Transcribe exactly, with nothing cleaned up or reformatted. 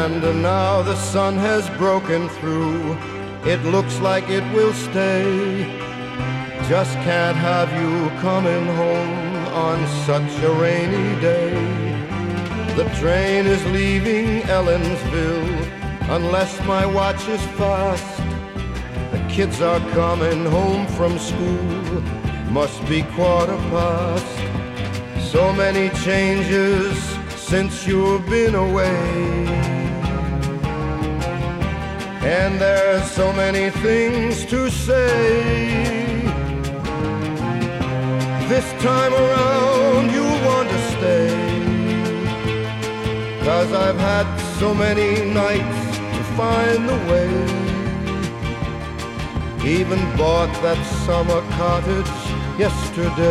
And now the sun has broken through. It looks like it will stay. Just can't have you coming home on such a rainy day. The train is leaving Ellen'sville, unless my watch is fast. The kids are coming home from school, must be quarter past. So many changes since you've been away, and there's so many things to say. This time around you'll want to stay, 'cause I've had so many nights to find the way. Even bought that summer cottage yesterday.